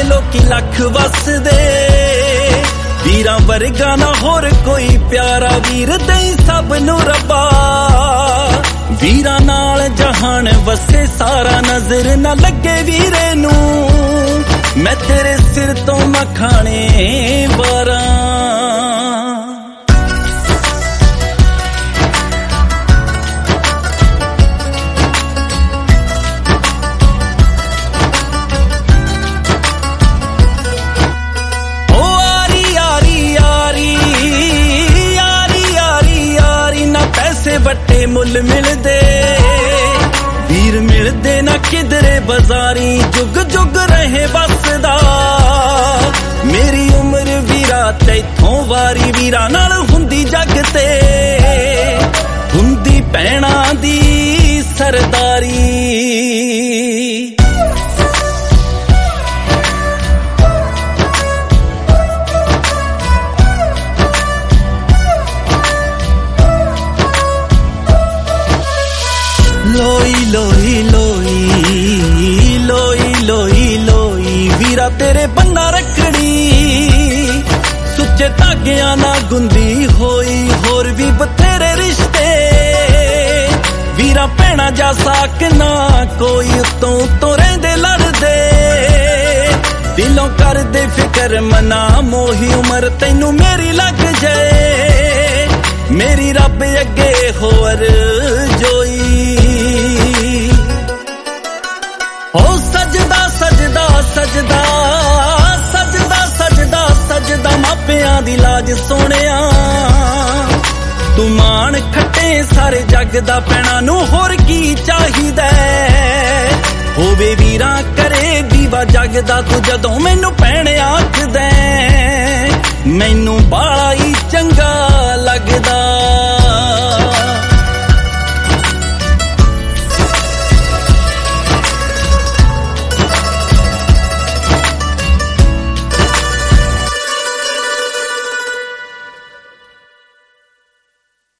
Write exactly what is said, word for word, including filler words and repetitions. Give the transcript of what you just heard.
ਨੇ ਲੋਕੀ ਲੱਖ ਵਸਦੇ, ਵੀਰਾਂ ਵਰਗਾ ਨਾ ਹੋਰ ਕੋਈ ਪਿਆਰਾ ਵੀਰ ਦੇਈ ਸਭ ਨੂੰ ਰੱਬਾ। ਵੀਰਾਂ ਨਾਲ ਜਹਾਨ ਵਸੇ ਸਾਰਾ, ਨਜ਼ਰ ਨਾ ਲੱਗੇ ਵੀਰੇ ਨੂੰ, ਮੈਂ ਤੇਰੇ ਸਿਰ ਤੋਂ ਮਖਾਣੇ ਵਾਰਾਂ। ਵੱਟੇ ਮੁੱਲ ਮਿਲਦੇ ਵੀਰ ਮਿਲਦੇ ਨਾ ਕਿਧਰੇ ਬਾਜ਼ਾਰੀ, ਜੁਗ ਜੁਗ ਰਹੇ ਬਸਦਾ ਮੇਰੀ ਉਮਰ ਵੀਰਾ ਤੈਥੋਂ ਵਾਰੀ। ਵੀਰਾਂ ਨਾਲ ਹੁੰਦੀ ਜੱਗ ਤੇ ਹੁੰਦੀ ਭੈਣਾਂ ਦੀ ਸਰਦਾਰੀ। ਲੋਈ ਲੋਈ ਲੋਈ ਲੋਈ ਲੋਈ ਲੋਈ ਵੀਰਾ ਤੇਰੇ ਬੰਨਾ ਰੱਖੜੀ, ਸੁੱਚੇ ਧਾਗਿਆਂ ਨਾਲ ਗੁੰਦੀ ਹੋਈ, ਹੋਰ ਵੀ ਬਥੇਰੇ ਰਿਸ਼ਤੇ ਵੀਰਾ ਭੈਣਾ ਜਾ ਸਾਕ ਨਾ ਕੋਈ, ਉਤੋਂ ਉਤੋਂ ਰਹਿੰਦੇ ਲੜਦੇ ਦਿਲੋਂ ਕਰਦੇ ਫਿਕਰ ਮਨਾ ਮੋਹੀ, ਉਮਰ ਤੈਨੂੰ ਮੇਰੀ ਲੱਗ ਜਾਏ ਮੇਰੀ ਰੱਬ ਅੱਗੇ ਹੋਰ ਜੋਈ। ਹੋ ਸਜਦਾ ਸਜਦਾ ਸਜਦਾ ਸਜਦਾ ਸਜਦਾ ਸਜਦਾ ਮਾਪਿਆਂ ਦੀ ਲਾਜ ਸੋਹਣਿਆ, ਤੂੰ ਮਾਣ ਖੱਟੇ ਸਾਰੇ ਜੱਗ ਦਾ, ਭੈਣਾਂ ਨੂੰ ਹੋਰ ਕੀ ਚਾਹੀਦਾ ਹੋਵੇ ਵੀਰਾਂ ਕਰੇ ਦੀਵਾ ਜਗਦਾ। ਤੂੰ ਜਦੋਂ ਮੈਨੂੰ ਭੈਣ ਆਖਦਾ ਮੈਨੂੰ ਬਾਲਾ ਹੀ ਚੰਗਾ